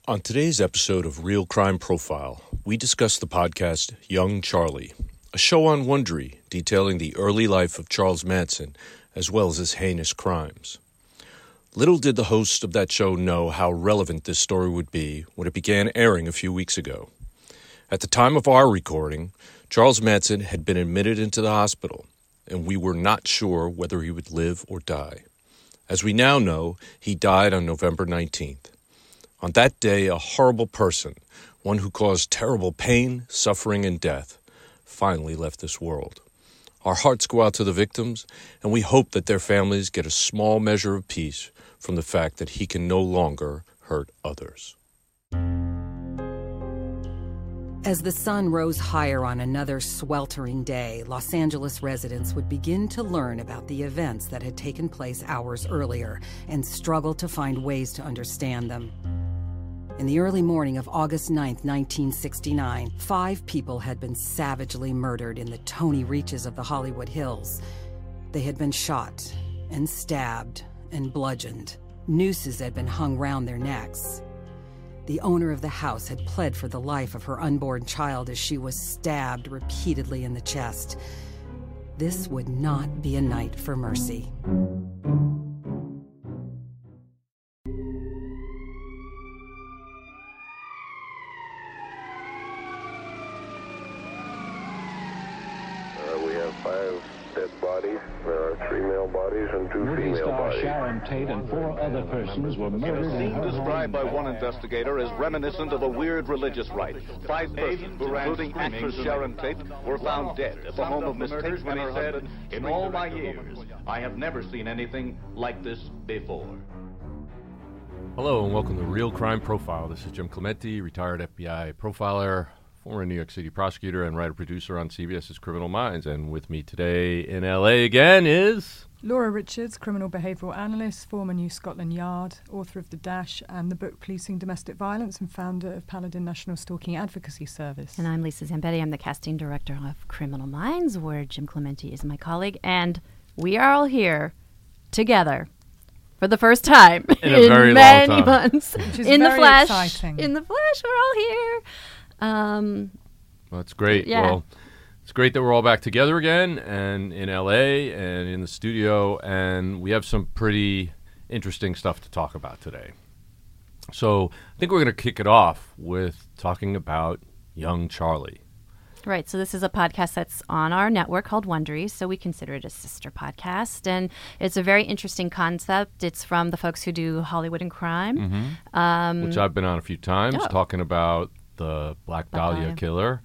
On today's episode of Real Crime Profile, we discuss the podcast Young Charlie, a show on Wondery detailing the early life of Charles Manson as well as his heinous crimes. Little did the hosts of that show know how relevant this story would be when it began airing a few weeks ago. At the time of our recording, Charles Manson had been admitted into the hospital, and we were not sure whether he would live or die. As we now know, he died on November 19th. On that day, a horrible person, one who caused terrible pain, suffering, and death, finally left this world. Our hearts go out to the victims, and we hope that their families get a small measure of peace from the fact that he can no longer hurt others. As the sun rose higher on another sweltering day, Los Angeles residents would begin to learn about the events that had taken place hours earlier and struggle to find ways to understand them. In the early morning of August 9th, 1969, 5 people had been savagely murdered in the Tony reaches of the Hollywood Hills. They had been shot and stabbed and bludgeoned. Nooses had been hung round their necks. The owner of the house had pled for the life of her unborn child as she was stabbed repeatedly in the chest. This would not be a night for mercy. We have 5 dead bodies. There are 3 male bodies and 2 Movie female star bodies. Sharon Tate and 4 other persons were murdered A in scene her described by home. one investigator as reminiscent of a weird religious rite. 5 persons, including actress Sharon Tate, were found dead at the home of Miss Tate and her husband. In all my years, I have never seen anything like this before. Hello and welcome to Real Crime Profile. This is Jim Clementi, retired FBI profiler, former New York City prosecutor, and writer-producer on CBS's Criminal Minds. And with me today in L.A. again is... Laura Richards, criminal behavioural analyst, former New Scotland Yard, author of The Dash and the book Policing Domestic Violence, and founder of Paladin National Stalking Advocacy Service. And I'm Lisa Zambetti. I'm the casting director of Criminal Minds, where Jim Clementi is my colleague. And we are all here together for the first time In a very many long time. months. Which is in the very flesh. exciting. In the flesh, we're all here. Well, it's great. Yeah. Well, it's great that we're all back together again and in L.A. and in the studio, and we have some pretty interesting stuff to talk about today. So I think we're going to kick it off with talking about Young Charlie. Right, so this is a podcast that's on our network called Wondery, so we consider it a sister podcast, and it's a very interesting concept. It's from the folks who do Hollywood and Crime. Which I've been on a few times, Oh. talking about the Black Dahlia Dahlia. killer.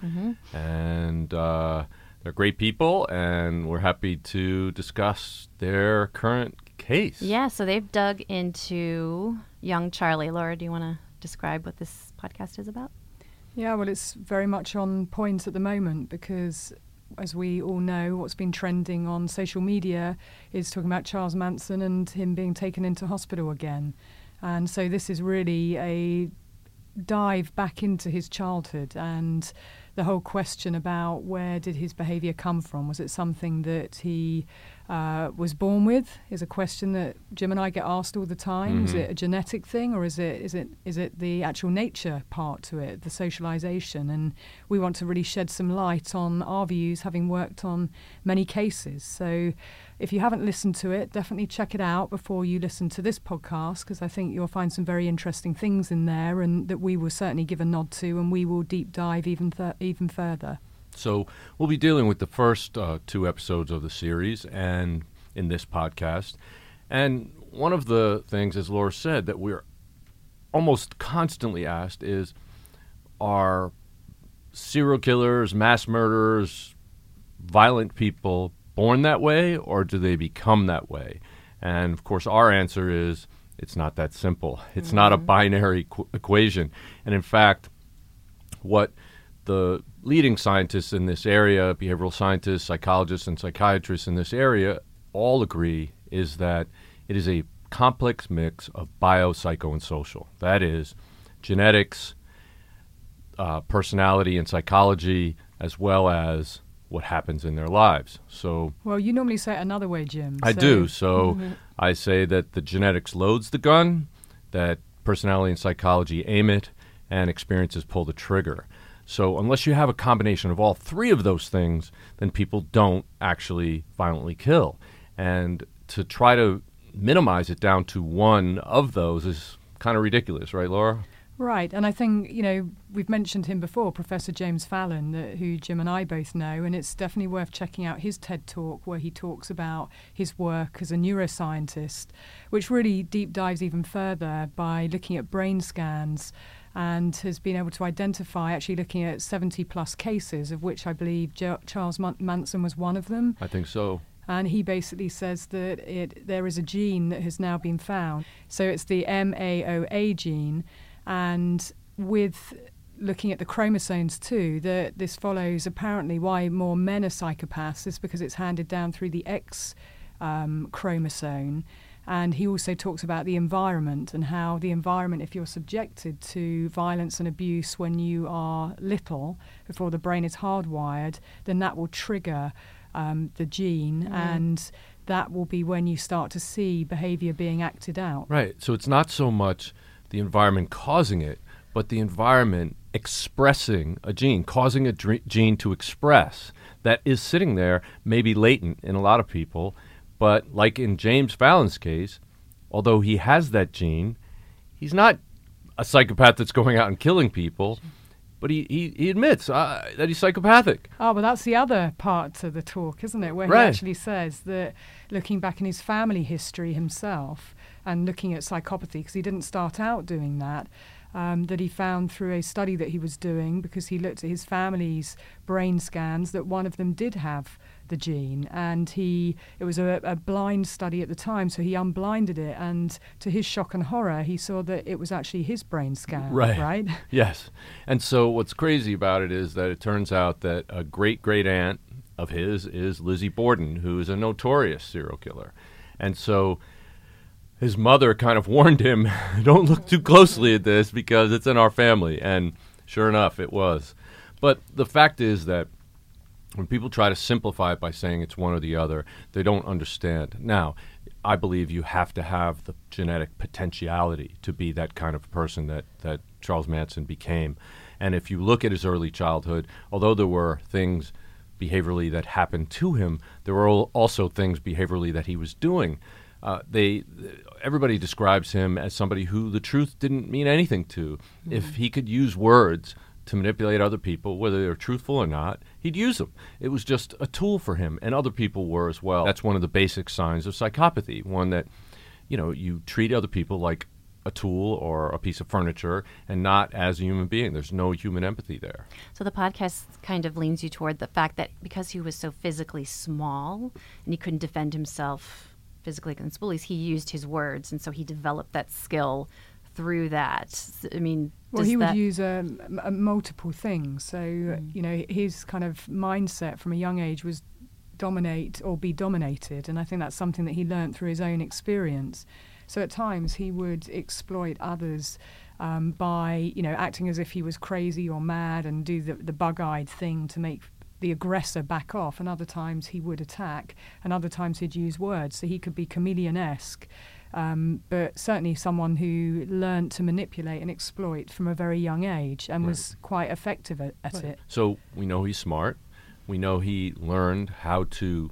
And they're great people, and we're happy to discuss their current case. Yeah, so they've dug into Young Charlie. Laura, do you want to describe what this podcast is about? Yeah, well, it's very much on point at the moment because, as we all know, what's been trending on social media is talking about Charles Manson and him being taken into hospital again. And so this is really a dive back into his childhood and the whole question about where did his behaviour come from. Was it something that he was born with? Is a question that Jim and I get asked all the time. Is it a genetic thing, or is it the actual nature part to it, the socialisation? And we want to really shed some light on our views, having worked on many cases. So if you haven't listened to it, definitely check it out before you listen to this podcast, because I think you'll find some very interesting things in there, and that we will certainly give a nod to, and we will deep dive even further. So we'll be dealing with the first 2 episodes of the series and in this podcast. And one of the things, as Laura said, that we're almost constantly asked is, are serial killers, mass murderers, violent people born that way, or do they become that way? And, of course, our answer is it's not that simple. It's not a binary equation. And, in fact, what the leading scientists in this area, behavioral scientists, psychologists, and psychiatrists in this area all agree is that it is a complex mix of bio, psycho, and social. That is genetics, personality, and psychology, as well as what happens in their lives. So, well, you normally say it another way, Jim. I do. So I say that the genetics loads the gun, that personality and psychology aim it, and experiences pull the trigger. So unless you have a combination of all three of those things, then people don't actually violently kill. And to try to minimize it down to one of those is kind of ridiculous, right, Laura? Right, and I think, we've mentioned him before, Professor James Fallon, who Jim and I both know, and it's definitely worth checking out his TED Talk where he talks about his work as a neuroscientist, which really deep dives even further by looking at brain scans and has been able to identify, actually looking at 70-plus cases, of which I believe Charles Manson was one of them. I think so. And he basically says that there is a gene that has now been found. So it's the MAOA gene. And with looking at the chromosomes too, this follows apparently why more men are psychopaths is because it's handed down through the X chromosome. And he also talks about the environment and how the environment, if you're subjected to violence and abuse when you are little, before the brain is hardwired, then that will trigger the gene, and that will be when you start to see behavior being acted out. Right. So it's not so much the environment causing it, but the environment expressing a gene, causing a gene to express that is sitting there, maybe latent in a lot of people. But like in James Fallon's case, although he has that gene, he's not a psychopath that's going out and killing people, but he admits that he's psychopathic. Oh, well, that's the other part to the talk, isn't it? Where Right. He actually says that looking back in his family history himself and looking at psychopathy, because he didn't start out doing that, that he found through a study that he was doing, because he looked at his family's brain scans, that one of them did have the gene, and it was a blind study at the time, so he unblinded it, and to his shock and horror, he saw that it was actually his brain scan, right? Yes. And so what's crazy about it is that it turns out that a great-great-aunt of his is Lizzie Borden, who is a notorious serial killer. And so his mother kind of warned him, don't look too closely at this because it's in our family. And sure enough, it was. But the fact is that when people try to simplify it by saying it's one or the other, they don't understand. Now, I believe you have to have the genetic potentiality to be that kind of person that Charles Manson became. And if you look at his early childhood, although there were things behaviorally that happened to him, there were also things behaviorally that he was doing. Everybody describes him as somebody who the truth didn't mean anything to. Mm-hmm. If he could use words to manipulate other people, whether they were truthful or not, he'd use them. It was just a tool for him, and other people were as well. That's one of the basic signs of psychopathy, one that, you treat other people like a tool or a piece of furniture and not as a human being. There's no human empathy there. So the podcast kind of leans you toward the fact that because he was so physically small and he couldn't defend himself physically against bullies, he used his words, and so he developed that skill through that. I mean, well, he would use multiple things. So, his kind of mindset from a young age was dominate or be dominated, and I think that's something that he learned through his own experience. So at times he would exploit others by, acting as if he was crazy or mad and do the bug-eyed thing to make the aggressor back off, and other times he would attack, and other times he'd use words. So he could be chameleon-esque, but certainly someone who learned to manipulate and exploit from a very young age and was quite effective at it. So we know he's smart. We know he learned how to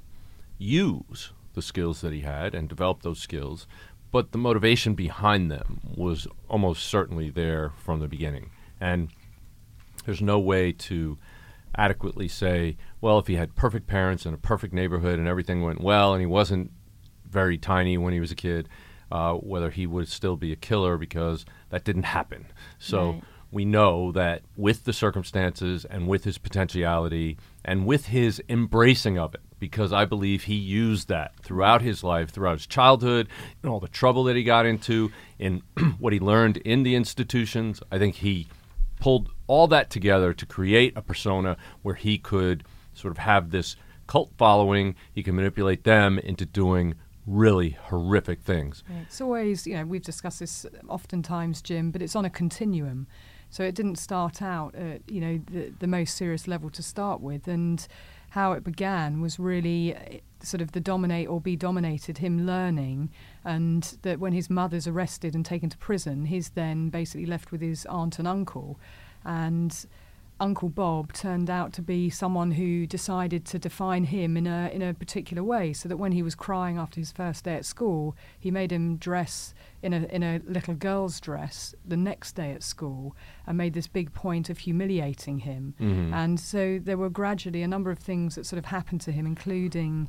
use the skills that he had and develop those skills, but the motivation behind them was almost certainly there from the beginning. And there's no way to adequately say, well, if he had perfect parents and a perfect neighborhood and everything went well and he wasn't very tiny when he was a kid, whether he would still be a killer, because that didn't happen. So we know that with the circumstances and with his potentiality and with his embracing of it, because I believe he used that throughout his life, throughout his childhood, and all the trouble that he got into, in what he learned in the institutions, I think he pulled all that together to create a persona where he could sort of have this cult following. He can manipulate them into doing really horrific things. Yeah, it's always, we've discussed this oftentimes, Jim, but it's on a continuum. So it didn't start out at, the most serious level to start with. And how it began was really sort of the dominate or be dominated, him learning, and that when his mother's arrested and taken to prison, he's then basically left with his aunt and uncle. And Uncle Bob turned out to be someone who decided to define him in a particular way, so that when he was crying after his first day at school, he made him dress in a little girl's dress the next day at school, and made this big point of humiliating him. Mm-hmm. And so there were gradually a number of things that sort of happened to him, including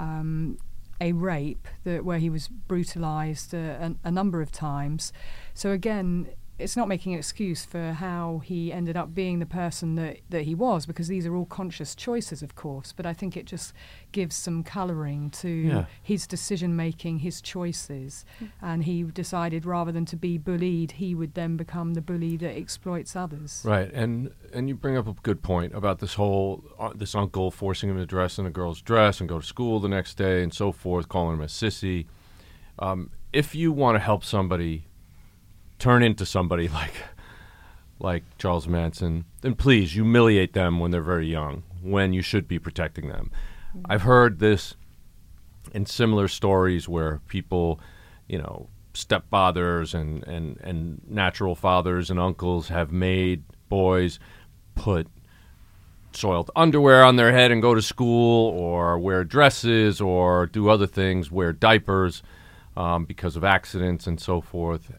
a rape where he was brutalized a number of times. So again, it's not making an excuse for how he ended up being the person that he was, because these are all conscious choices, of course, but I think it just gives some colouring to his decision-making, his choices, and he decided rather than to be bullied, he would then become the bully that exploits others. Right, and you bring up a good point about this whole, this uncle forcing him to dress in a girl's dress and go to school the next day and so forth, calling him a sissy. If you want to help somebody turn into somebody like Charles Manson, then please humiliate them when they're very young, when you should be protecting them. Mm-hmm. I've heard this in similar stories where people, stepfathers and natural fathers and uncles have made boys put soiled underwear on their head and go to school, or wear dresses, or do other things, wear diapers because of accidents and so forth.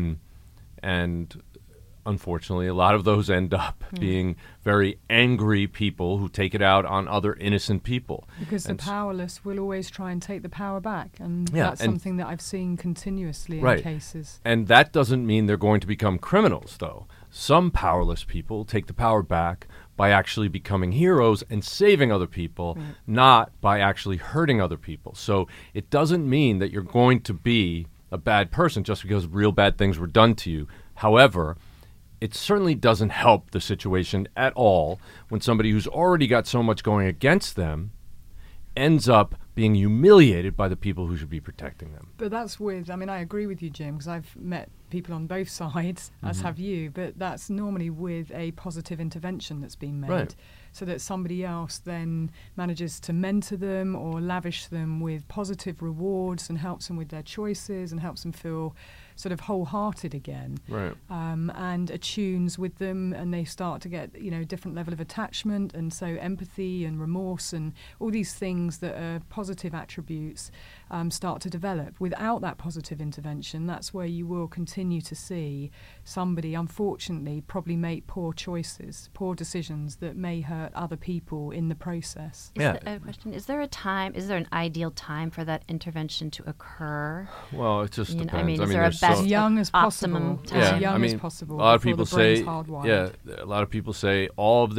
And unfortunately, a lot of those end up being very angry people who take it out on other innocent people. Because the powerless will always try and take the power back. And that's something that I've seen continuously in cases. And that doesn't mean they're going to become criminals, though. Some powerless people take the power back by actually becoming heroes and saving other people, not by actually hurting other people. So it doesn't mean that you're going to be a bad person just because real bad things were done to you. However, it certainly doesn't help the situation at all when somebody who's already got so much going against them ends up being humiliated by the people who should be protecting them. But that's I agree with you, Jim, because I've met people on both sides, as have you, but that's normally with a positive intervention that's been made, so that somebody else then manages to mentor them or lavish them with positive rewards and helps them with their choices and helps them feel sort of wholehearted again, and attunes with them, and they start to get a different level of attachment, and so empathy and remorse and all these things that are positive attributes start to develop. Without that positive intervention, that's where you will continue to see somebody, unfortunately, probably make poor choices, poor decisions that may hurt other people in the process. A question: Is there an ideal time for that intervention to occur? Well, it just depends. Is there a as young as possible. As young as possible. A lot of people say, a lot of people say all of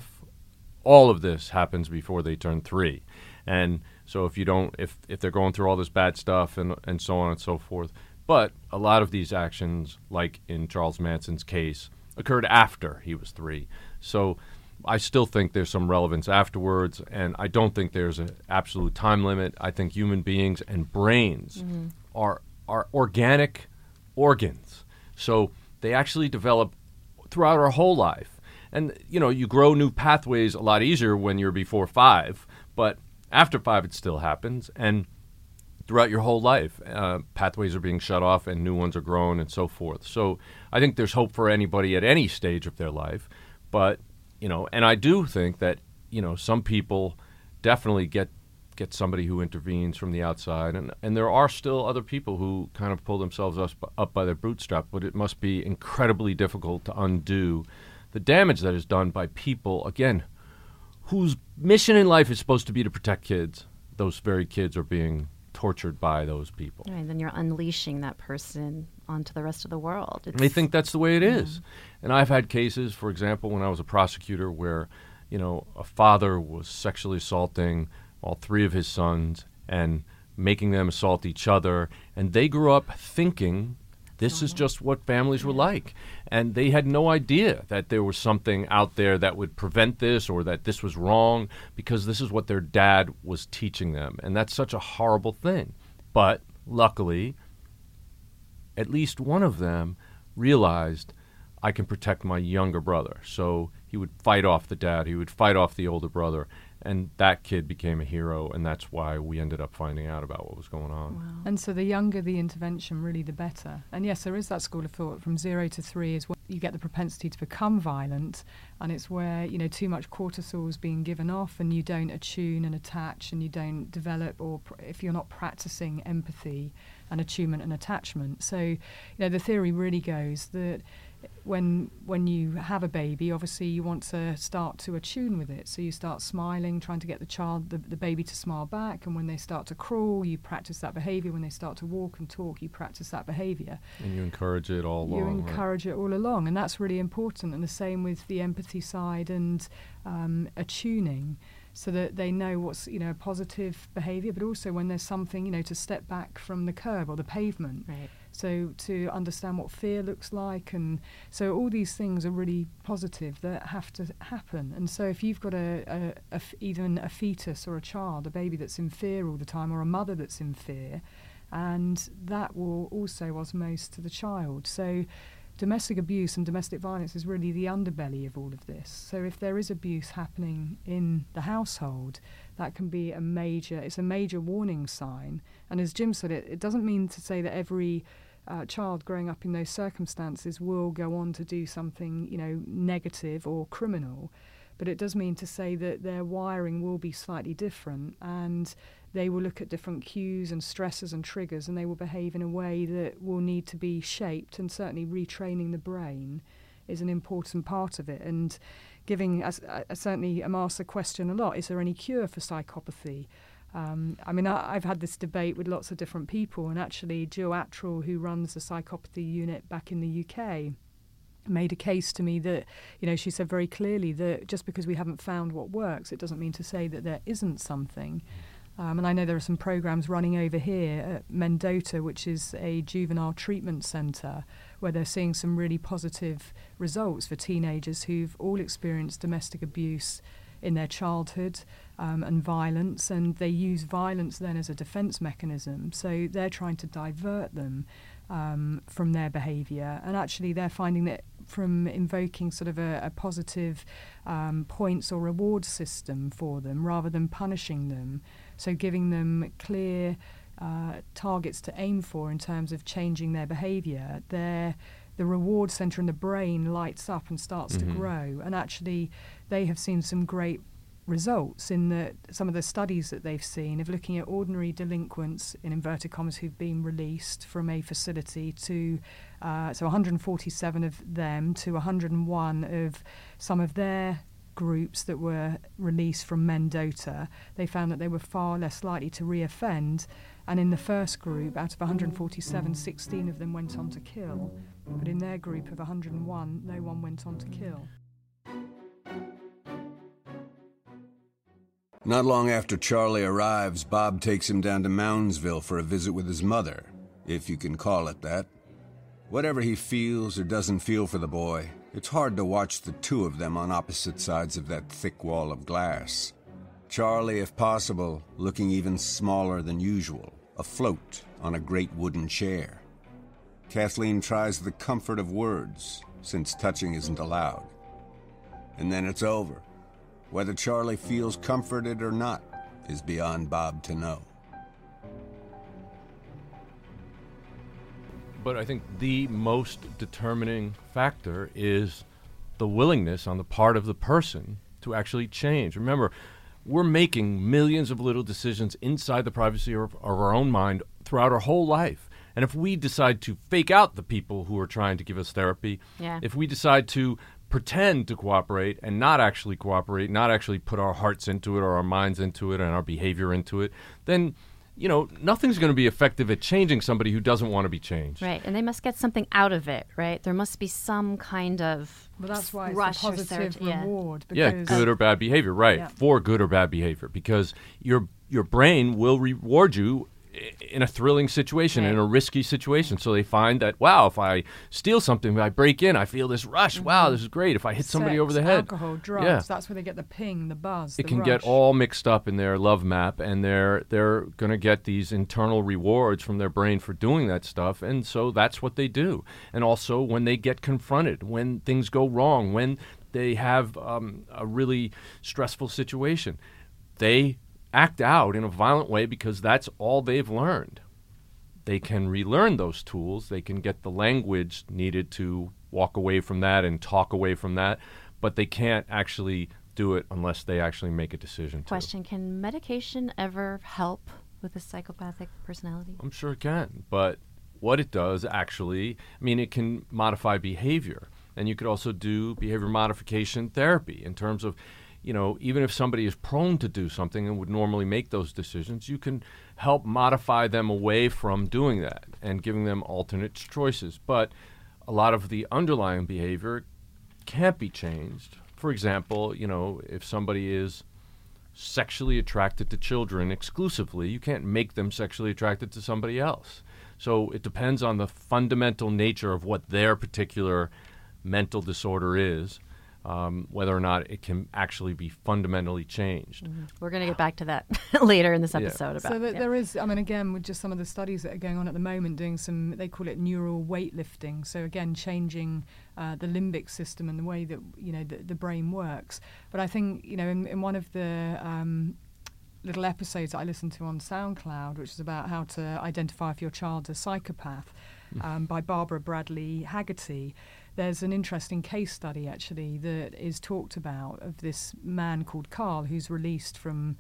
this happens before they turn 3, and so if they're going through all this bad stuff and so on and so forth, but a lot of these actions, like in Charles Manson's case, occurred after he was 3. So I still think there's some relevance afterwards, and I don't think there's an absolute time limit. I think human beings and brains are organic organs. So they actually develop throughout our whole life. And, you grow new pathways a lot easier when you're before 5, but after 5 it still happens. And throughout your whole life, pathways are being shut off and new ones are grown and so forth. So I think there's hope for anybody at any stage of their life. But, and I do think that, some people definitely get somebody who intervenes from the outside, and there are still other people who kind of pull themselves up by their bootstrap, but it must be incredibly difficult to undo the damage that is done by people, again, whose mission in life is supposed to be to protect kids. Those very kids are being tortured by those people. Right, then you're unleashing that person onto the rest of the world. They think that's the way it is. And I've had cases, for example, when I was a prosecutor where, a father was sexually assaulting all 3 of his sons and making them assault each other. And they grew up thinking this is just what families were like. And they had no idea that there was something out there that would prevent this or that this was wrong, because this is what their dad was teaching them. And that's such a horrible thing. But luckily, at least one of them realized, I can protect my younger brother. So he would fight off the dad. He would fight off the older brother. And that kid became a hero, and that's why we ended up finding out about what was going on. Wow. And so the younger the intervention, really the better. And yes, there is that school of thought from 0 to 3 is where you get the propensity to become violent, and it's where, you know, too much cortisol is being given off and you don't attune and attach and you don't develop, or if you're not practicing empathy and attunement and attachment. So, you know, the theory really goes that when you have a baby, obviously you want to start to attune with it. So you start smiling, trying to get the baby to smile back. And when they start to crawl, you practice that behaviour. When they start to walk and talk, you practice that behaviour. And you encourage it all along. You encourage it all along. And that's really important. And the same with the empathy side and attuning, so that they know what's, you know, a positive behaviour, but also when there's something, you know, to step back from the curb or the pavement. Right. So to understand what fear looks like, and so all these things are really positive that have to happen. And so if you've got even a fetus or a child, a baby that's in fear all the time, or a mother that's in fear, and that will also osmose to the child. So domestic abuse and domestic violence is really the underbelly of all of this. So if there is abuse happening in the household, that can be a major warning sign. And as Jim said, it doesn't mean to say that every child growing up in those circumstances will go on to do something, you know, negative or criminal. But it does mean to say that their wiring will be slightly different, and they will look at different cues and stresses and triggers, and they will behave in a way that will need to be shaped, and certainly retraining the brain is an important part of it. And giving, as I certainly am asked the question a lot, is there any cure for psychopathy? I mean, I've had this debate with lots of different people, and actually Jill Attrell, who runs the psychopathy unit back in the UK, made a case to me that, you know, she said very clearly that just because we haven't found what works, it doesn't mean to say that there isn't something. And I know there are some programs running over here at Mendota, which is a juvenile treatment centre, where they're seeing some really positive results for teenagers who've all experienced domestic abuse in their childhood and violence, and they use violence then as a defence mechanism. So they're trying to divert them from their behaviour, and actually they're finding that from invoking sort of a positive points or reward system for them rather than punishing them, so giving them clear targets to aim for in terms of changing their behaviour, the reward centre in the brain lights up and starts to grow. And actually they have seen some great results in some of the studies that they've seen of looking at ordinary delinquents, in inverted commas, who've been released from a facility to so 147 of them to 101 of some of their groups that were released from Mendota. They found that they were far less likely to reoffend, and in the first group, out of 147, 16 of them went on to kill, but in their group of 101, no one went on to kill. Not long after Charlie arrives, Bob takes him down to Moundsville for a visit with his mother, if you can call it that. Whatever he feels or doesn't feel for the boy, it's hard to watch the two of them on opposite sides of that thick wall of glass. Charlie, if possible, looking even smaller than usual, afloat on a great wooden chair. Kathleen tries the comfort of words, since touching isn't allowed. And then it's over. Whether Charlie feels comforted or not is beyond Bob to know. But I think the most determining factor is the willingness on the part of the person to actually change. Remember, we're making millions of little decisions inside the privacy of our own mind throughout our whole life. And if we decide to fake out the people who are trying to give us therapy, if we decide to pretend to cooperate and not actually cooperate, not actually put our hearts into it or our minds into it and our behavior into it, then, you know, nothing's going to be effective at changing somebody who doesn't want to be changed. Right, and they must get something out of it, right? There must be some kind of that's why it's rush a positive reward. Yeah, good or bad behavior, right, for good or bad behavior, because your brain will reward you in a thrilling situation, right. in a risky situation. So they find that, wow, if I steal something, if I break in, I feel this rush. Wow, this is great. If I hit somebody over the head. Alcohol, drugs, that's where they get the ping, the buzz, it can get all mixed up in their love map, and they're going to get these internal rewards from their brain for doing that stuff, and so that's what they do. And also when they get confronted, when things go wrong, when they have a really stressful situation, they act out in a violent way because that's all they've learned. They can relearn those tools. They can get the language needed to walk away from that and talk away from that, but they can't actually do it unless they actually make a decision. Question, can medication ever help with a psychopathic personality? I'm sure it can, but what it does actually, I mean, it can modify behavior, and you could also do behavior modification therapy in terms of, even if somebody is prone to do something and would normally make those decisions, you can help modify them away from doing that and giving them alternate choices. But a lot of the underlying behavior can't be changed. For example, if somebody is sexually attracted to children exclusively, you can't make them sexually attracted to somebody else. So it depends on the fundamental nature of what their particular mental disorder is. Whether or not it can actually be fundamentally changed. Mm-hmm. We're going to get back to that later in this episode. So there is, again, with just some of the studies that are going on at the moment, doing they call it neural weightlifting. So again, changing the limbic system and the way that, the brain works. But I think, in one of the little episodes that I listened to on SoundCloud, which is about how to identify if your child's a psychopath, by Barbara Bradley Haggerty, there's an interesting case study, actually, that is talked about of this man called Carl who's released from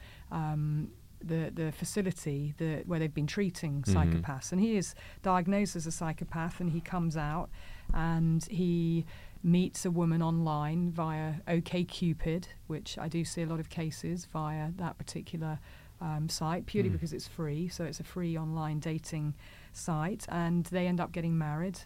the facility where they've been treating psychopaths. And he is diagnosed as a psychopath, and he comes out and he meets a woman online via OkCupid, which I do see a lot of cases via that particular site, purely because it's free. So it's a free online dating site, and they end up getting married.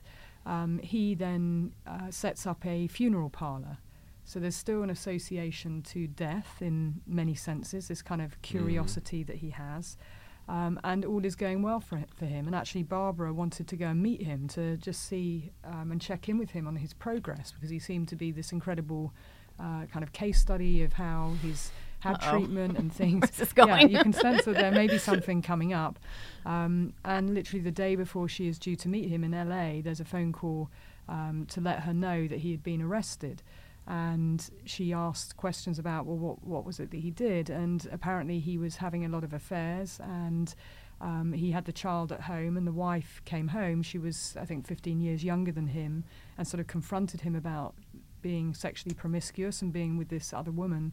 He then sets up a funeral parlour. So there's still an association to death in many senses, this kind of curiosity that he has. And all is going well for him. And actually Barbara wanted to go and meet him to just see and check in with him on his progress, because he seemed to be this incredible kind of case study of how he's had treatment and things. Where's this going? Yeah, you can sense that there may be something coming up. And literally the day before she is due to meet him in LA, there's a phone call to let her know that he had been arrested. And she asked questions about, well, what was it that he did? And apparently he was having a lot of affairs, and he had the child at home, and the wife came home. She was, I think, 15 years younger than him, and sort of confronted him about being sexually promiscuous and being with this other woman.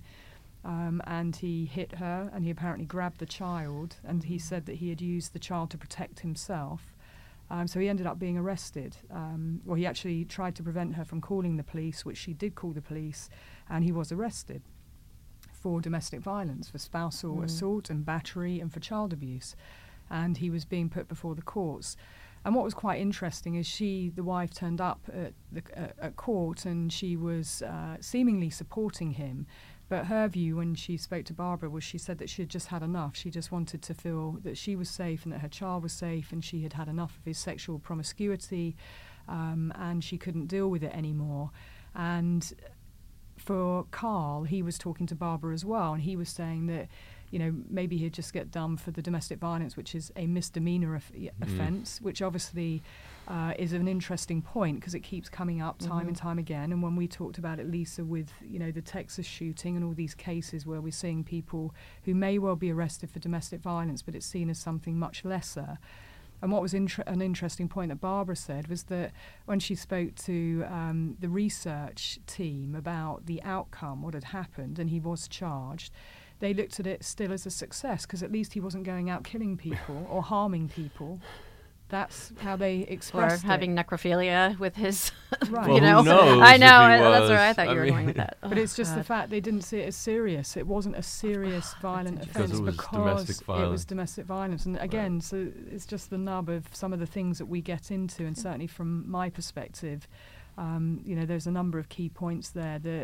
And he hit her, and he apparently grabbed the child, and he said that he had used the child to protect himself. So he ended up being arrested. Well, he actually tried to prevent her from calling the police, which she did call the police, and he was arrested for domestic violence, for spousal assault and battery, and for child abuse. And he was being put before the courts. And what was quite interesting is the wife turned up at court, and she was seemingly supporting him. But her view when she spoke to Barbara was, she said that she had just had enough. She just wanted to feel that she was safe and that her child was safe, and she had had enough of his sexual promiscuity, and she couldn't deal with it anymore. And for Carl, he was talking to Barbara as well, and he was saying that, maybe he'd just get done for the domestic violence, which is a misdemeanor offence, which obviously is an interesting point, because it keeps coming up time and time again. And when we talked about it, Lisa, with the Texas shooting and all these cases where we're seeing people who may well be arrested for domestic violence, but it's seen as something much lesser. And what was an interesting point that Barbara said was that when she spoke to the research team about the outcome, what had happened, and he was charged, they looked at it still as a success, because at least he wasn't going out killing people or harming people. That's how they expressed it. Or having necrophilia with his, right. Well, who knows I know, if he that's was. where I thought you were going with that. But it's just the fact they didn't see it as serious. It wasn't a serious violent offence because it was domestic violence. And again, so it's just the nub of some of the things that we get into, and certainly from my perspective, there's a number of key points there that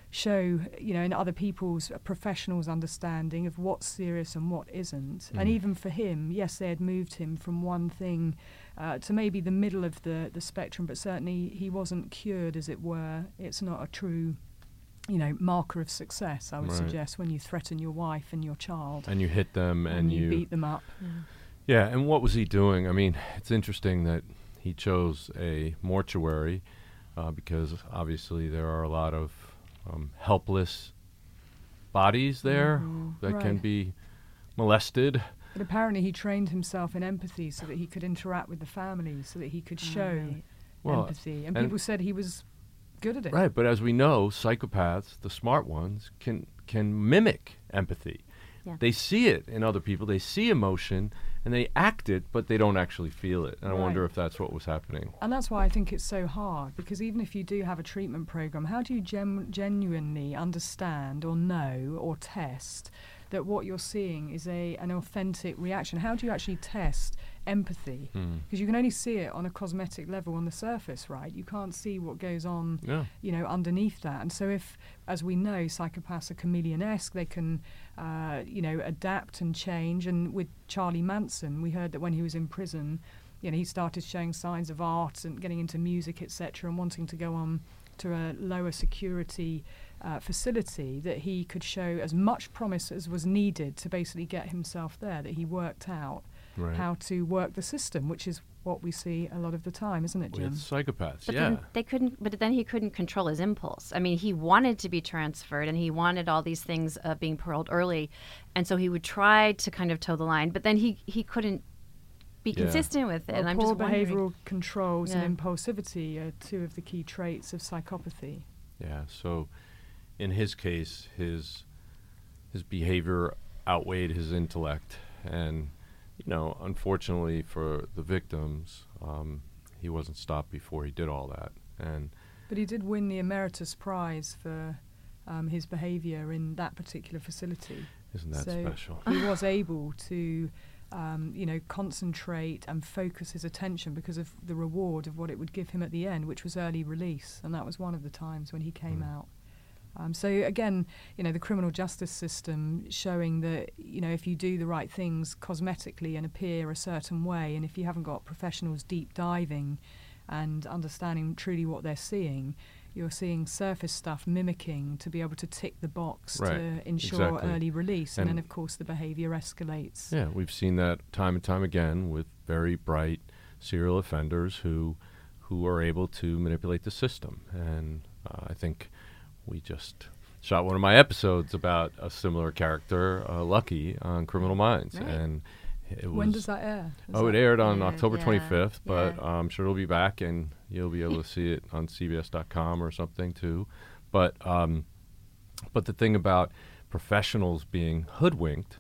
show, in other people's professionals' understanding of what's serious and what isn't. And even for him, yes, they had moved him from one thing to maybe the middle of the spectrum, but certainly he wasn't cured, as it were. It's not a true, marker of success, I would suggest, when you threaten your wife and your child. And you hit them and you beat them up. Yeah, and what was he doing? I mean, it's interesting that he chose a mortuary because obviously there are a lot of helpless bodies there that can be molested. But apparently he trained himself in empathy so that he could interact with the family, so that he could show empathy. And people said he was good at it. Right, but as we know, psychopaths, the smart ones, can mimic empathy. Yeah. They see it in other people. They see emotion, and they act it, but they don't actually feel it. And I wonder if that's what was happening. And that's why I think it's so hard, because even if you do have a treatment program, how do you genuinely understand or know or test that what you're seeing is an authentic reaction? How do you actually test empathy? Because you can only see it on a cosmetic level on the surface, right? You can't see what goes on, underneath that. And so if, as we know, psychopaths are chameleon-esque, they can, adapt and change. And with Charlie Manson, we heard that when he was in prison, he started showing signs of art and getting into music, etc., and wanting to go on to a lower security facility, that he could show as much promise as was needed to basically get himself there, that he worked out how to work the system, which is what we see a lot of the time, isn't it, Jim? With psychopaths, But then he couldn't control his impulse. I mean, he wanted to be transferred, and he wanted all these things being paroled early, and so he would try to kind of toe the line, but then he couldn't be consistent with it. Well, and I'm poor just wondering, behavioural controls and impulsivity are two of the key traits of psychopathy. Yeah, so in his case, his behavior outweighed his intellect, and unfortunately for the victims, he wasn't stopped before he did all that. But he did win the Emeritus Prize for his behaviour in that particular facility. Isn't that special? He was able to concentrate and focus his attention because of the reward of what it would give him at the end, which was early release. And that was one of the times when he came out. So again, the criminal justice system showing that, if you do the right things cosmetically and appear a certain way, and if you haven't got professionals deep diving and understanding truly what they're seeing, you're seeing surface stuff mimicking to be able to tick the box to ensure early release. And then, of course, the behavior escalates. Yeah, we've seen that time and time again with very bright serial offenders who are able to manipulate the system. And I think we just shot one of my episodes about a similar character, Lucky, on Criminal Minds. Right. And it was, when does that air? It aired on October 25th, but I'm sure it'll be back, and you'll be able to see it on CBS.com or something too. But the thing about professionals being hoodwinked,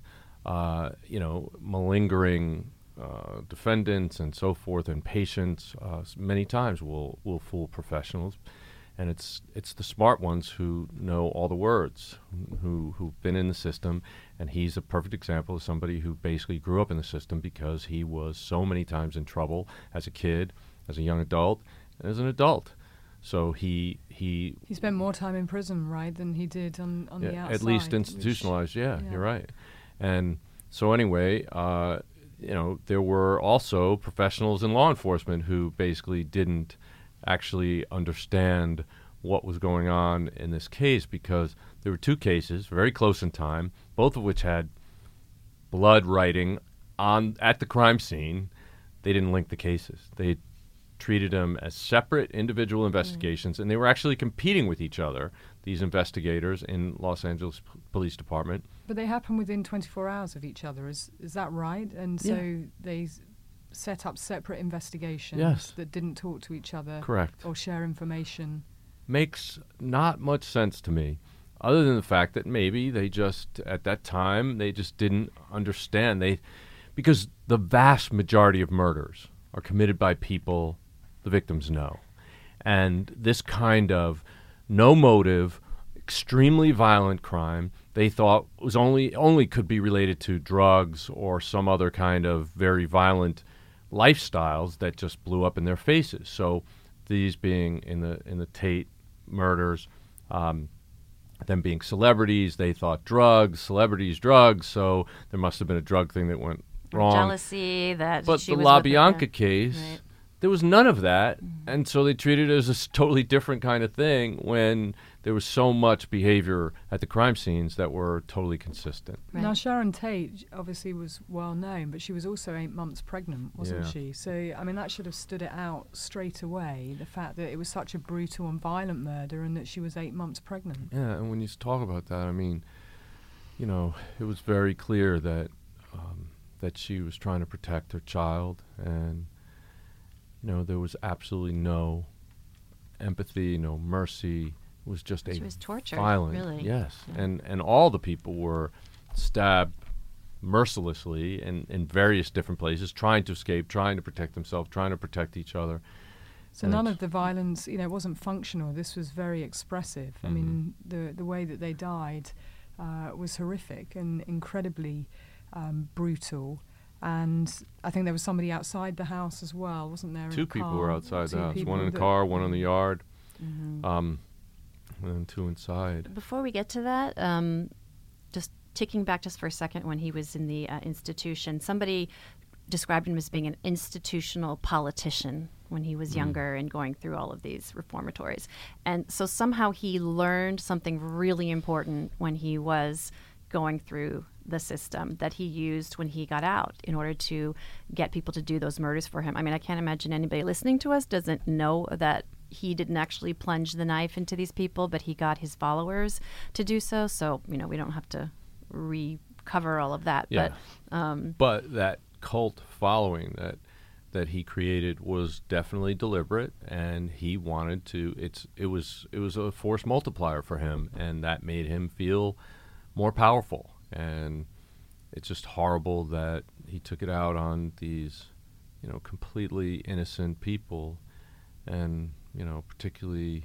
malingering defendants and so forth, and patients many times will fool professionals. And it's the smart ones who know all the words, who've been in the system. And he's a perfect example of somebody who basically grew up in the system because he was so many times in trouble as a kid, as a young adult, and as an adult. So he spent more time in prison, right, than he did on the outside. At least institutionalized, you're right. And so anyway, there were also professionals in law enforcement who basically didn't actually understand what was going on in this case, because there were two cases very close in time, both of which had blood writing at the crime scene. They didn't link the cases. They treated them as separate individual investigations, and they were actually competing with each other, these investigators in Los Angeles Police Department. But they happen within 24 hours of each other, is that right? And so they set up separate investigations that didn't talk to each other. Correct. Or share information. Makes not much sense to me, other than the fact that maybe they just, at that time, they just didn't understand. Because the vast majority of murders are committed by people the victims know. And this kind of no motive, extremely violent crime, they thought was only could be related to drugs or some other kind of very violent lifestyles that just blew up in their faces. So these being in the Tate murders, them being celebrities, they thought drugs, celebrities, drugs. So there must have been a drug thing that went wrong. Jealousy that But she the was LaBianca case, right. there was none of that. And so they treated it as a totally different kind of thing when there was so much behavior at the crime scenes that were totally consistent. Right. Now, Sharon Tate obviously was well known, but she was also 8 months pregnant, wasn't she? So, I mean, that should have stood it out straight away, the fact that it was such a brutal and violent murder and that she was 8 months pregnant. Yeah, and when you talk about that, I mean, you know, it was very clear that that she was trying to protect her child, and, you know, there was absolutely no empathy, no mercy. It was just she was tortured, violent. Really. Yes, yeah. and all the people were stabbed mercilessly in various different places, trying to escape, trying to protect themselves, trying to protect each other. So and none of the violence, you know, wasn't functional. This was very expressive. I mean, the way that they died was horrific and incredibly brutal. And I think there was somebody outside the house as well, wasn't there? Two people were outside the house. One in the that car, one in the yard, and then two inside. Before we get to that, just ticking back just for a second when he was in the institution, somebody described him as being an institutional politician when he was younger and going through all of these reformatories. And so somehow he learned something really important when he was going through the system that he used when he got out in order to get people to do those murders for him. I mean, I can't imagine anybody listening to us doesn't know that he didn't actually plunge the knife into these people, but he got his followers to do so. So, you know, we don't have to recover all of that. Yeah. But that cult following that he created was definitely deliberate, and he wanted to. It was a force multiplier for him, and that made him feel more powerful. And it's just horrible that he took it out on these, you know, completely innocent people, and, you know, particularly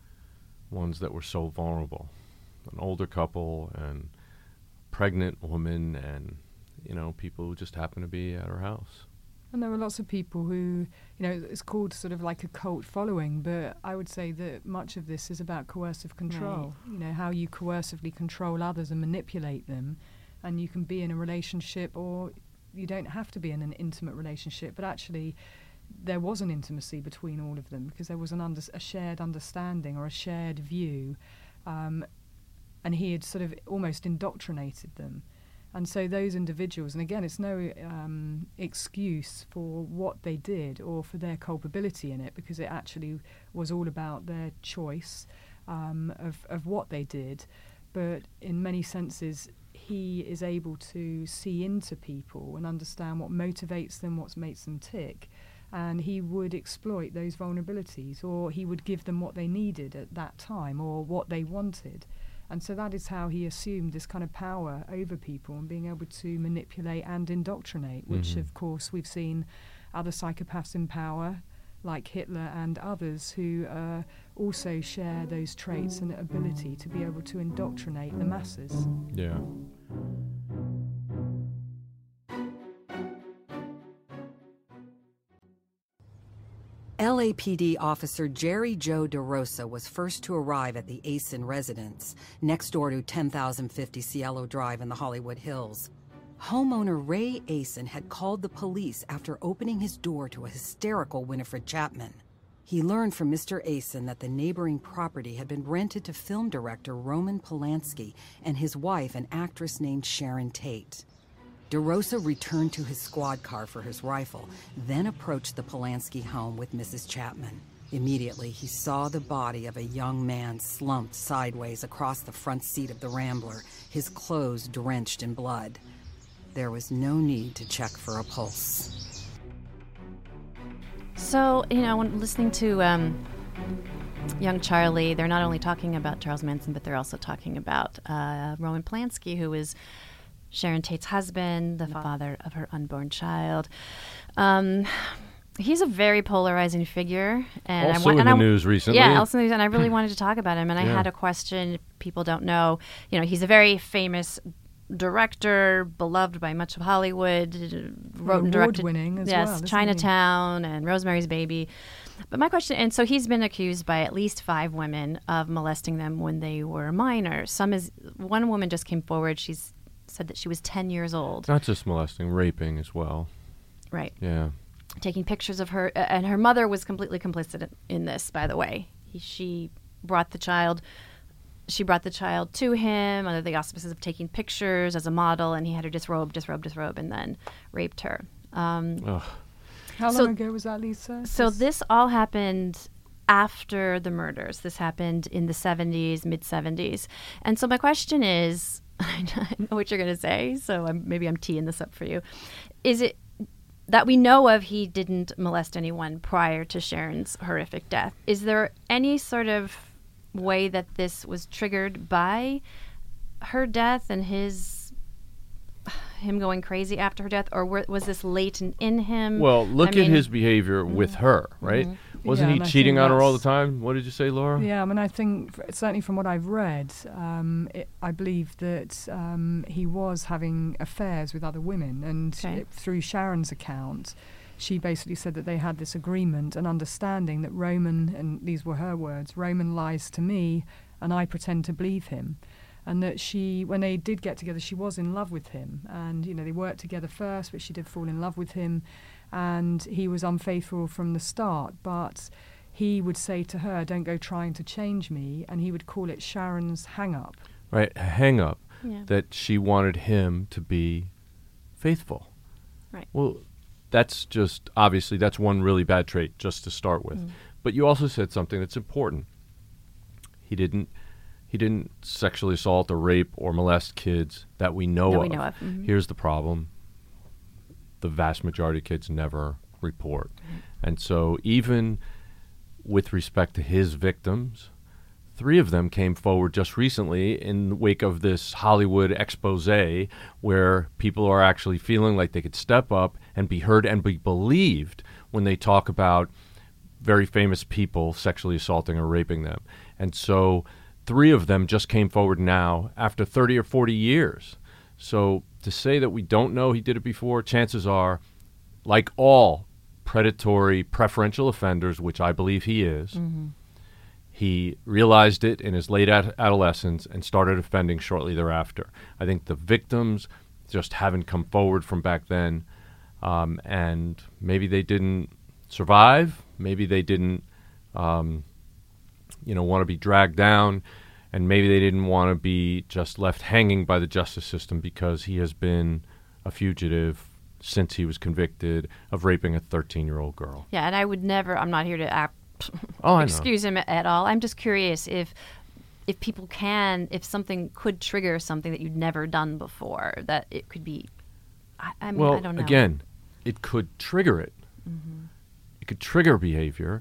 ones that were so vulnerable. An older couple and pregnant woman, and, you know, people who just happened to be at her house. And there were lots of people who, you know, it's called sort of like a cult following, but I would say that much of this is about coercive control. Right. You know, how you coercively control others and manipulate them. And you can be in a relationship, or you don't have to be in an intimate relationship, but actually there was an intimacy between all of them because there was a shared understanding or a shared view, and he had sort of almost indoctrinated them. And so those individuals, and again, it's no excuse for what they did or for their culpability in it, because it actually was all about their choice of what they did. But in many senses, he is able to see into people and understand what motivates them, what makes them tick. And he would exploit those vulnerabilities, or he would give them what they needed at that time or what they wanted. And so that is how he assumed this kind of power over people and being able to manipulate and indoctrinate, which, of course, we've seen other psychopaths in power, like Hitler and others, who also share those traits and ability to be able to indoctrinate the masses. Yeah. LAPD officer Jerry Joe DeRosa was first to arrive at the Asen residence, next door to 10,050 Cielo Drive in the Hollywood Hills. Homeowner Ray Asen had called the police after opening his door to a hysterical Winifred Chapman. He learned from Mr. Asen that the neighboring property had been rented to film director Roman Polanski and his wife, an actress named Sharon Tate. DeRosa returned to his squad car for his rifle, then approached the Polanski home with Mrs. Chapman. Immediately, he saw the body of a young man slumped sideways across the front seat of the Rambler, his clothes drenched in blood. There was no need to check for a pulse. So, you know, when listening to young Charlie, they're not only talking about Charles Manson, but they're also talking about Roman Polanski, who is Sharon Tate's husband, the father of her unborn child. He's a very polarizing figure. And also in the news recently. Yeah, also in the news, and I really wanted to talk about him. And I had a question people don't know. You know, he's a very famous director, beloved by much of Hollywood, wrote and directed award-winning as well. Chinatown and Rosemary's Baby. But my question, and so he's been accused by at least 5 women of molesting them when they were minors. One woman just came forward. She's said that she was 10 years old. Not just molesting, raping as well. Right. Yeah. Taking pictures of her, and her mother was completely complicit in this, by the way. She brought the child to him under the auspices of taking pictures as a model, and he had her disrobe, and then raped her. How long ago was that, Lisa? So this all happened after the murders. This happened in the 70s, mid-70s. And so my question is, I know what you're going to say, so maybe I'm teeing this up for you. Is it that we know of he didn't molest anyone prior to Sharon's horrific death? Is there any sort of way that this was triggered by her death and him going crazy after her death, or was this latent in him? Well, look at his behavior with her, right? Wasn't he cheating on her all the time? What did you say, Laura? Yeah, I mean, I think certainly from what I've read, I believe that he was having affairs with other women, and through Sharon's account, she basically said that they had this agreement and understanding that Roman, and these were her words, Roman lies to me and I pretend to believe him. And that when they did get together, she was in love with him. And, they worked together first, but she did fall in love with him. And he was unfaithful from the start. But he would say to her, don't go trying to change me. And he would call it Sharon's hang-up. Right, a hang-up. Yeah. That she wanted him to be faithful. Right. Well, that's just, obviously, that's one really bad trait just to start with. But you also said something that's important. He didn't sexually assault or rape or molest kids that we know of. Mm-hmm. Here's the problem. The vast majority of kids never report. And so even with respect to his victims, 3 of them came forward just recently in the wake of this Hollywood expose where people are actually feeling like they could step up and be heard and be believed when they talk about very famous people sexually assaulting or raping them. And so 3 of them just came forward now after 30 or 40 years. So to say that we don't know he did it before, chances are, like all predatory preferential offenders, which I believe he is, he realized it in his late adolescence and started offending shortly thereafter. I think the victims just haven't come forward from back then, and maybe they didn't survive, maybe they didn't want to be dragged down, and maybe they didn't want to be just left hanging by the justice system because he has been a fugitive since he was convicted of raping a 13-year-old girl. Yeah, and I would never, I'm not here to excuse him at all. I'm just curious if people if something could trigger something that you'd never done before, that it could be, I mean, I don't know. Again, it could trigger it. It could trigger behavior,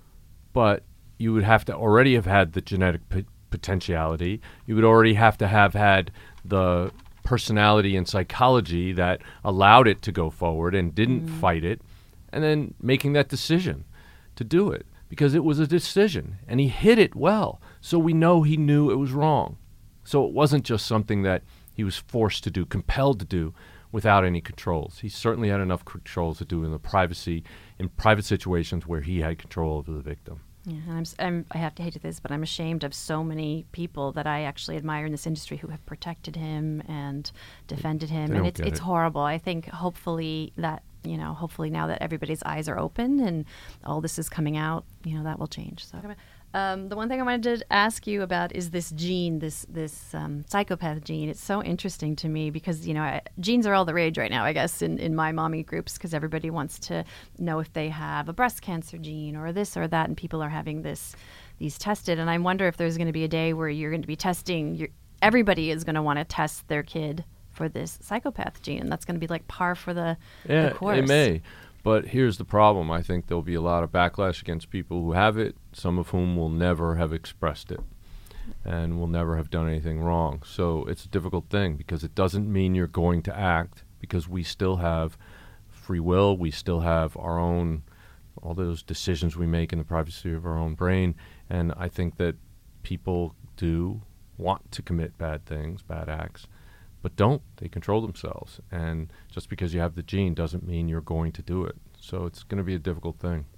but you would have to already have had the genetic potentiality. You would already have to have had the personality and psychology that allowed it to go forward and didn't fight it, and then making that decision to do it, because it was a decision, and he hid it well, so we know he knew it was wrong. So it wasn't just something that he was forced to do, compelled to do, without any controls. He certainly had enough controls to do in private situations where he had control over the victim. Yeah, and I have to hate this, but I'm ashamed of so many people that I actually admire in this industry who have protected him and defended him, and it's horrible. I think hopefully now that everybody's eyes are open and all this is coming out, that will change. So the one thing I wanted to ask you about is this gene, this psychopath gene. It's so interesting to me because, genes are all the rage right now, I guess, in my mommy groups, because everybody wants to know if they have a breast cancer gene or this or that, and people are having these tested. And I wonder if there's going to be a day where you're going to be testing, everybody is going to want to test their kid for this psychopath gene, and that's going to be like par for the course. It may. But here's the problem. I think there'll be a lot of backlash against people who have it, some of whom will never have expressed it and will never have done anything wrong. So it's a difficult thing because it doesn't mean you're going to act, because we still have free will. We still have all those decisions we make in the privacy of our own brain. And I think that people do want to commit bad things, bad acts, but don't. They control themselves. And just because you have the gene doesn't mean you're going to do it. So it's going to be a difficult thing.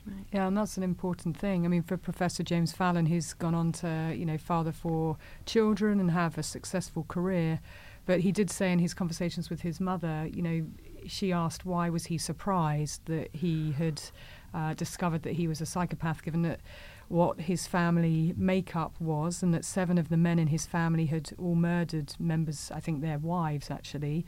Right. Yeah, and that's an important thing. I mean, for Professor James Fallon, who's gone on to, father 4 children and have a successful career, but he did say in his conversations with his mother, she asked why was he surprised that he had discovered that he was a psychopath, given that what his family makeup was, and that 7 of the men in his family had all murdered members, I think their wives actually.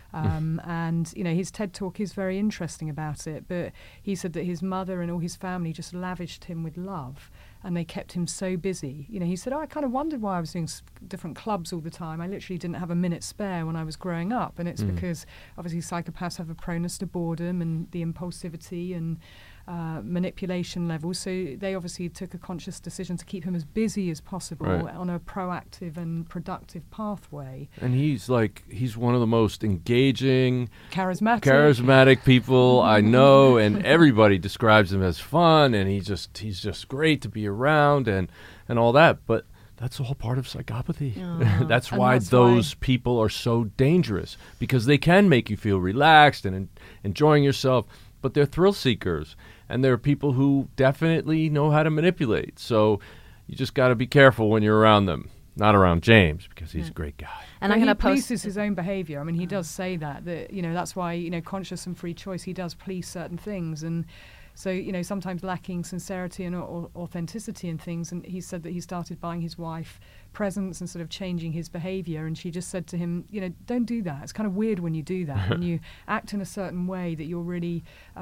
And, his TED Talk is very interesting about it, but he said that his mother and all his family just lavished him with love, and they kept him so busy. He said, I kind of wondered why I was doing different clubs all the time. I literally didn't have a minute spare when I was growing up, and it's because obviously psychopaths have a proneness to boredom and the impulsivity and manipulation levels. So they obviously took a conscious decision to keep him as busy as possible on a proactive and productive pathway. And he's one of the most engaging, charismatic people I know, and everybody describes him as fun, and he's just great to be around and all that. But that's all part of psychopathy. That's why those people are so dangerous, because they can make you feel relaxed and enjoying yourself, but they're thrill seekers. And there are people who definitely know how to manipulate. So you just got to be careful when you're around them. Not around James, because he's a great guy. And I'm going to polices his own behavior. I mean, he does say that that's why, conscious and free choice, he does police certain things. And so, sometimes lacking sincerity and authenticity in things. And he said that he started buying his wife presents and sort of changing his behavior. And she just said to him, don't do that. It's kind of weird when you do that, when you act in a certain way that you're really,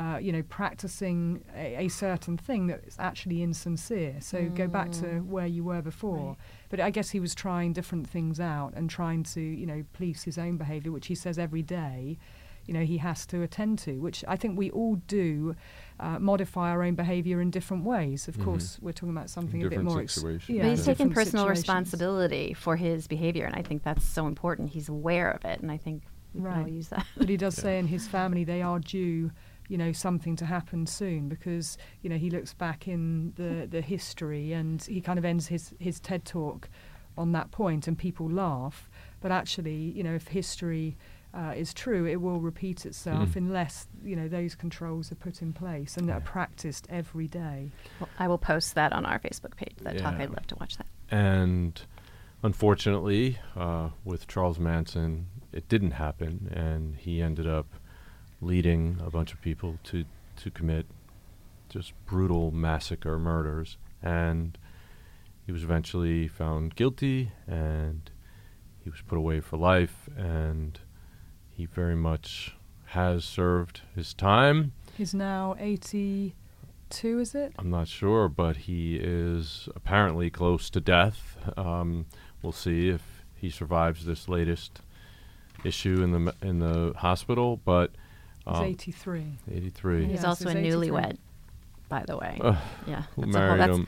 practicing a certain thing that's actually insincere. So go back to where you were before. Right. But I guess he was trying different things out and trying to, police his own behavior, which he says every day, he has to attend to, which I think we all do modify our own behavior in different ways. Of course, we're talking about something a bit more... But he's taking personal responsibility for his behavior, and I think that's so important. He's aware of it, and I think we can all use that. But he does say in his family they are due, something to happen soon, because, he looks back in the history, and he kind of ends his TED Talk on that point, and people laugh. But actually, if history... is true, it will repeat itself unless, those controls are put in place and are practiced every day. Well, I will post that on our Facebook page, that talk. I'd love to watch that. And unfortunately, with Charles Manson, it didn't happen, and he ended up leading a bunch of people to commit just brutal massacre murders. And he was eventually found guilty, and he was put away for life, and he very much has served his time. He's now 82, is it? I'm not sure, but he is apparently close to death. We'll see if he survives this latest issue in the hospital. But he's 83. 83. He's also a newlywed, by the way. Yeah, who married him?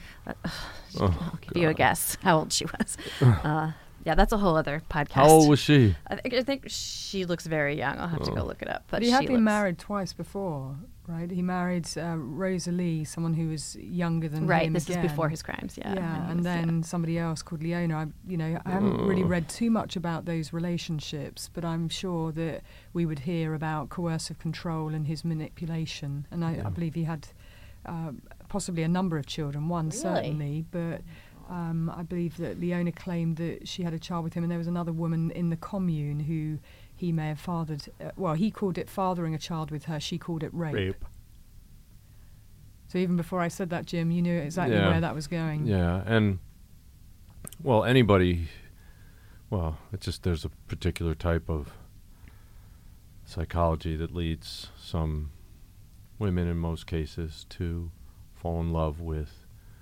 I'll give you a guess how old she was. Yeah, that's a whole other podcast. How old was she? I think she looks very young. I'll have to go look it up. But he had been married twice before, right? He married Rosalie, someone who was younger than him. Right, this is before his crimes, yeah. Yeah, and then somebody else called Leona. I haven't really read too much about those relationships, but I'm sure that we would hear about coercive control and his manipulation. And I believe he had possibly a number of children, one certainly, but... I believe that Leona claimed that she had a child with him, and there was another woman in the commune who he may have fathered. He called it fathering a child with her. She called it rape. So even before I said that, Jim, you knew exactly where that was going. Yeah, and, anybody... it's just there's a particular type of psychology that leads some women, in most cases, to fall in love with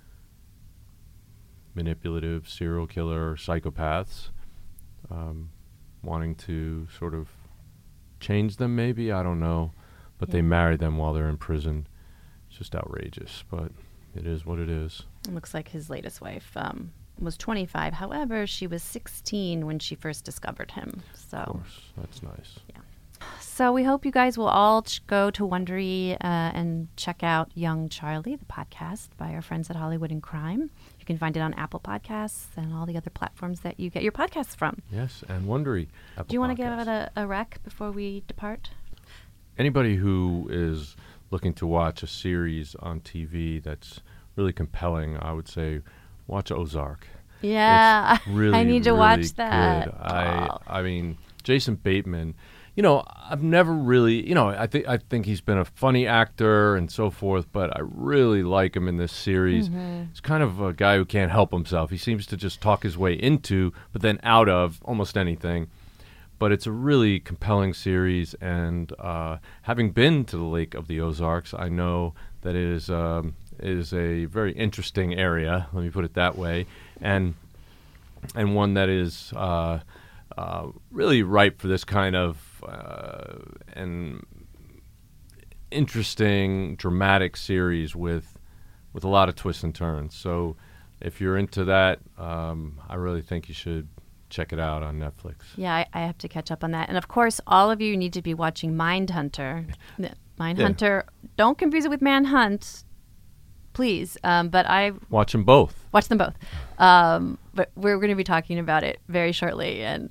manipulative serial killer psychopaths, wanting to sort of change them, maybe, I don't know, but they marry them while they're in prison. It's just outrageous, but it is what it is. It looks like his latest wife was 25. However, she was 16 when she first discovered him. So, of course, that's nice. Yeah. So we hope you guys will all go to Wondery and check out Young Charlie, the podcast by our friends at Hollywood in Crime. You can find it on Apple Podcasts and all the other platforms that you get your podcasts from. Yes, and Wondery. Do you want to give it a rec before we depart? Anybody who is looking to watch a series on TV that's really compelling, I would say watch Ozark. Yeah, it's really, I need to really watch that. Good. I mean, Jason Bateman, I've never really, I think he's been a funny actor and so forth, but I really like him in this series. Mm-hmm. He's kind of a guy who can't help himself. He seems to just talk his way into, but then out of almost anything. But it's a really compelling series, and having been to the Lake of the Ozarks, I know that it is a very interesting area, let me put it that way, and one that is really ripe for this kind of an interesting, dramatic series with a lot of twists and turns. So if you're into that, I really think you should check it out on Netflix. Yeah, I have to catch up on that. And of course, all of you need to be watching Mindhunter. Mindhunter, don't confuse it with Manhunt, please. But I watch them both. Watch them both. But we're going to be talking about it very shortly, and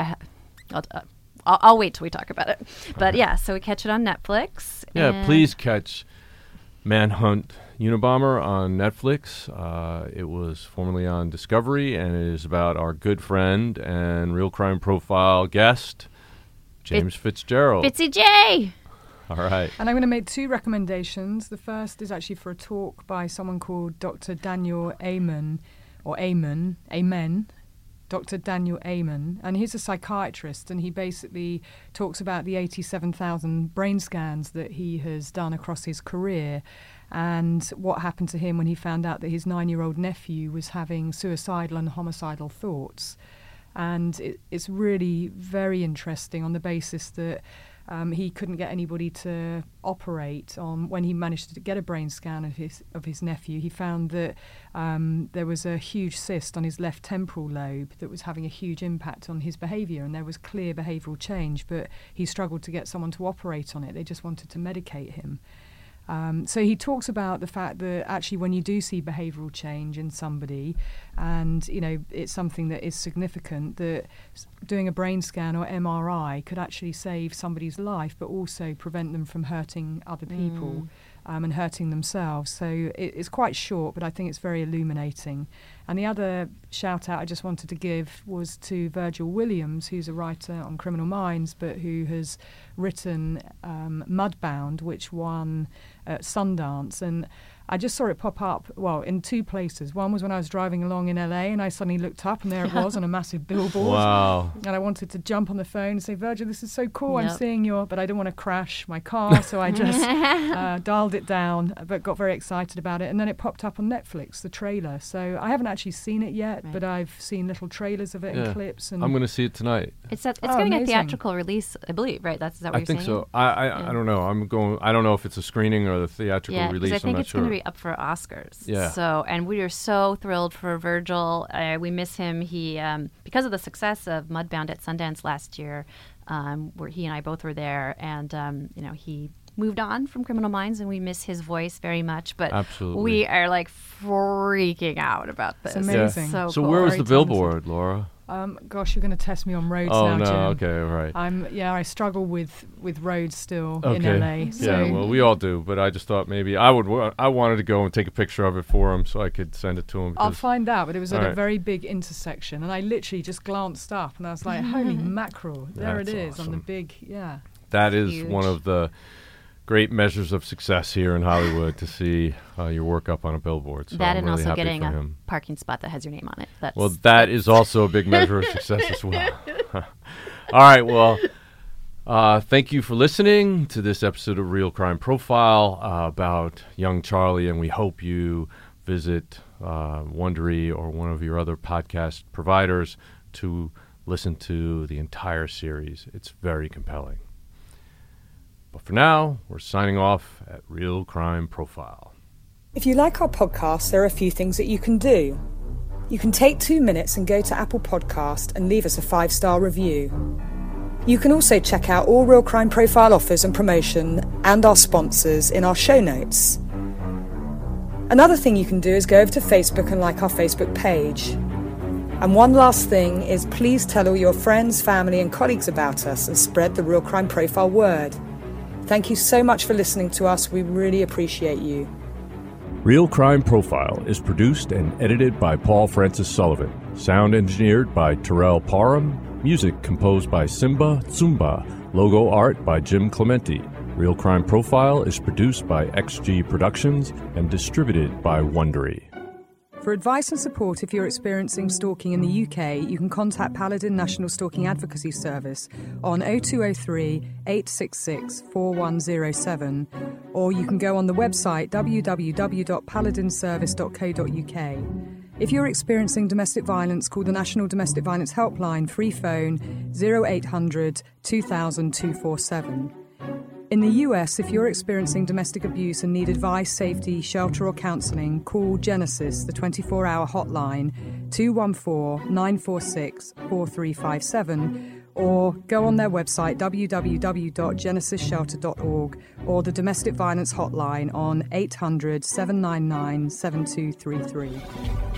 I'll wait till we talk about it. But yeah, so we catch it on Netflix. Yeah, please catch Manhunt Unabomber on Netflix. It was formerly on Discovery, and it is about our good friend and Real Crime Profile guest, James Fitzgerald. Fitzy J! All right. And I'm going to make 2 recommendations. The first is actually for a talk by someone called Dr. Daniel Amen, Dr. Daniel Amen, and he's a psychiatrist, and he basically talks about the 87,000 brain scans that he has done across his career and what happened to him when he found out that his 9-year-old nephew was having suicidal and homicidal thoughts. And it's really very interesting on the basis that he couldn't get anybody to operate on. When he managed to get a brain scan of his nephew, he found that there was a huge cyst on his left temporal lobe that was having a huge impact on his behaviour, and there was clear behavioural change, but he struggled to get someone to operate on it. They just wanted to medicate him. So he talks about the fact that actually when you do see behavioural change in somebody, and it's something that is significant, that doing a brain scan or MRI could actually save somebody's life, but also prevent them from hurting other people and hurting themselves. So it's quite short, but I think it's very illuminating. And the other shout out I just wanted to give was to Virgil Williams, who's a writer on Criminal Minds, but who has written Mudbound, which won at Sundance. And I just saw it pop up, in 2 places. One was when I was driving along in LA, and I suddenly looked up, and there it was on a massive billboard. Wow. And I wanted to jump on the phone and say, Virgil, this is so cool. Yep. I'm seeing but I didn't want to crash my car, so I just dialed it down, but got very excited about it. And then it popped up on Netflix, the trailer. So I haven't actually seen it yet, but I've seen little trailers of it and clips. And I'm going to see it tonight. It's getting a theatrical release, I believe, right? Is that what you're saying? I think so. I don't know. I don't know if it's a screening or the theatrical release. Because I think I'm it's not going sure. to be up for Oscars. Yeah. So, and we are so thrilled for Virgil. We miss him. He, because of the success of Mudbound at Sundance last year, where he and I both were there, and he moved on from Criminal Minds, and we miss his voice very much. But absolutely, we are freaking out about this. It's amazing. So cool. where was the billboard, Laura? Gosh, you're going to test me on roads now, Jim. Oh, no, okay, right. I struggle with roads still in LA. So. Yeah, well, we all do, but I just thought maybe I wanted to go and take a picture of it for him so I could send it to him. I'll find out, but it was at a very big intersection, and I literally just glanced up, and I was like, holy mackerel, there it is on the big, That is huge. One of the great measures of success here in Hollywood, to see your work up on a billboard. So that I'm and really also happy getting for a him. parking spot that has your name on it. That is also a big measure of success as well. All right, well, thank you for listening to this episode of Real Crime Profile about young Charlie, and we hope you visit Wondery or one of your other podcast providers to listen to the entire series. It's very compelling. But for now, we're signing off at Real Crime Profile. If you like our podcast, there are a few things that you can do. You can take 2 minutes and go to Apple Podcast and leave us a 5-star review. You can also check out all Real Crime Profile offers and promotion and our sponsors in our show notes. Another thing you can do is go over to Facebook and like our Facebook page. And one last thing is, please tell all your friends, family and colleagues about us and spread the Real Crime Profile word. Thank you so much for listening to us. We really appreciate you. Real Crime Profile is produced and edited by Paul Francis Sullivan. Sound engineered by Terrell Parham. Music composed by Simba Tsumba. Logo art by Jim Clementi. Real Crime Profile is produced by XG Productions and distributed by Wondery. For advice and support if you're experiencing stalking in the UK, you can contact Paladin National Stalking Advocacy Service on 0203 866 4107, or you can go on the website www.paladinservice.co.uk. If you're experiencing domestic violence, call the National Domestic Violence Helpline, free phone 0800 2000 247. In the US, if you're experiencing domestic abuse and need advice, safety, shelter or counselling, call Genesis, the 24-hour hotline, 214-946-4357, or go on their website www.genesisshelter.org or the Domestic Violence Hotline on 800 799 7233.